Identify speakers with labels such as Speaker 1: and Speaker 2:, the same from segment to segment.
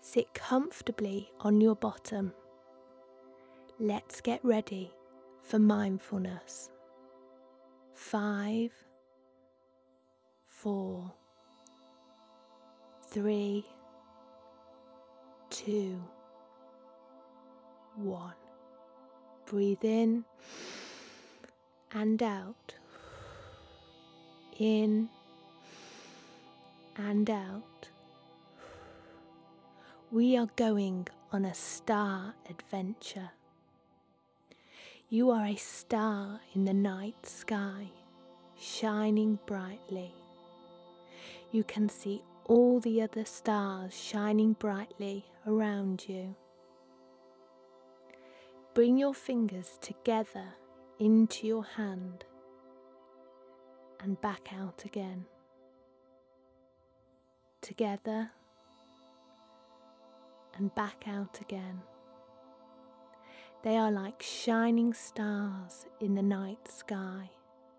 Speaker 1: Sit comfortably on your bottom. Let's get ready for mindfulness. 5, 4, 3, 2, 1. Breathe in and out. In and out. We are going on a star adventure. You are a star in the night sky, shining brightly. You can see all the other stars shining brightly around you. Bring your fingers together into your hand and back out again. Together and back out again. They are like shining stars in the night sky.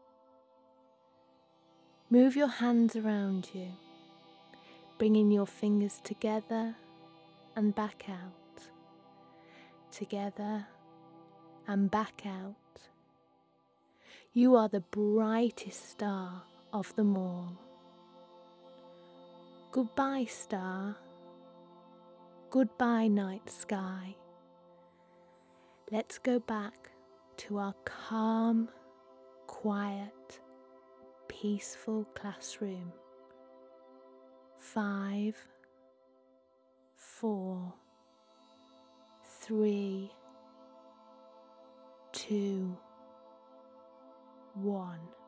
Speaker 1: Move your hands around you, bringing your fingers together and back out. Together and back out. You are the brightest star of them all. Goodbye, star. Goodbye, night sky. Let's go back to our calm, quiet, peaceful classroom. 5, 4, 3, 2, 1.